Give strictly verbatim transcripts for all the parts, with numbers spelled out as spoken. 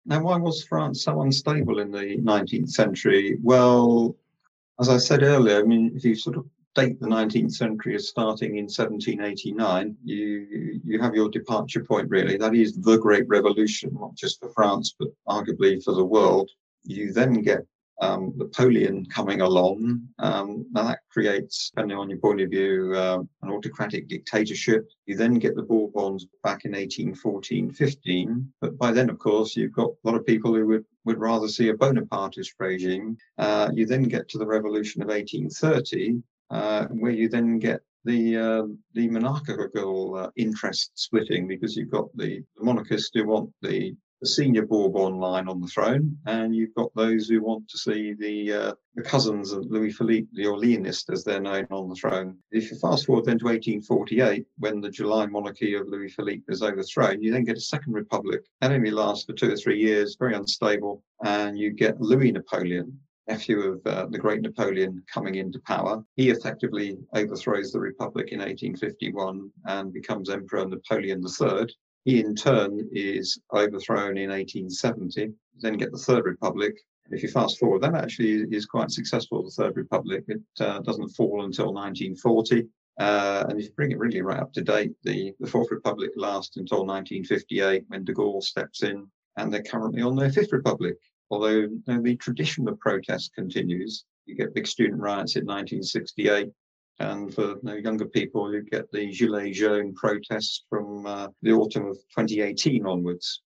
Now, why was France so unstable in the nineteenth century? Well, as I said earlier, I mean, if you sort of date the nineteenth century as starting in seventeen eighty-nine, you you have your departure point, really. That is the Great Revolution, not just for France, but arguably for the world. You then get um, Napoleon coming along. Um, now that creates, depending on your point of view, uh, an autocratic dictatorship. You then get the Bourbons back in eighteen fourteen fifteen. But by then, of course, you've got a lot of people who would, would rather see a Bonapartist regime. Uh, you then get to the revolution of eighteen thirty, uh, where you then get the uh, the monarchical uh, interest splitting, because you've got the, the monarchists who want the the senior Bourbon line on the throne, and you've got those who want to see the uh, the cousins of Louis Philippe, the Orleanists as they're known, on the throne. If you fast forward then to eighteen forty-eight, when the July monarchy of Louis Philippe is overthrown, you then get a second republic. That only lasts for two or three years, very unstable, and you get Louis Napoleon, nephew of uh, the great Napoleon, coming into power. He effectively overthrows the republic in eighteen fifty-one and becomes Emperor Napoleon the Third. He, in turn, is overthrown in eighteen seventy. You then get the Third Republic. If you fast forward, that actually is quite successful, the Third Republic. It uh, doesn't fall until nineteen forty. Uh, and if you bring it really right up to date, the, the Fourth Republic lasts until nineteen fifty-eight, when de Gaulle steps in, and they're currently on their Fifth Republic. Although you know, the tradition of protest continues. You get big student riots in nineteen sixty-eight. And for you know, younger people, you get the Gilets jaunes protests from uh, the autumn of twenty eighteen onwards.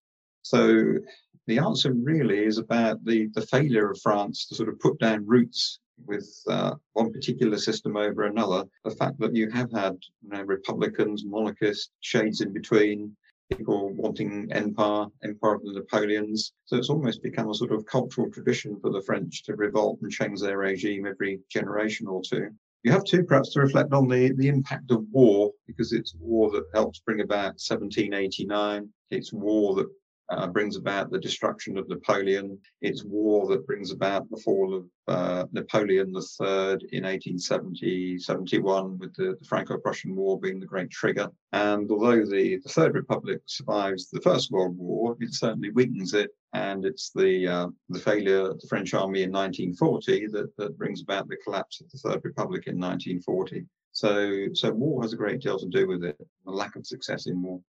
So the answer really is about the, the failure of France to sort of put down roots with uh, one particular system over another. The fact that you have had you know, Republicans, monarchists, shades in between, people wanting empire, empire of the Napoleons. So it's almost become a sort of cultural tradition for the French to revolt and change their regime every generation or two. You have to perhaps to reflect on the, the impact of war, because it's war that helps bring about seventeen eighty-nine. It's war that uh, brings about the destruction of Napoleon. It's war that brings about the fall of uh, Napoleon the Third in eighteen seventy, seventy-one, with the, the Franco-Prussian War being the great trigger. And although the, the Third Republic survives the First World War, it certainly weakens it. And it's the uh, the failure of the French army in nineteen forty that, that brings about the collapse of the Third Republic in nineteen forty. So, so war has a great deal to do with it, the lack of success in war.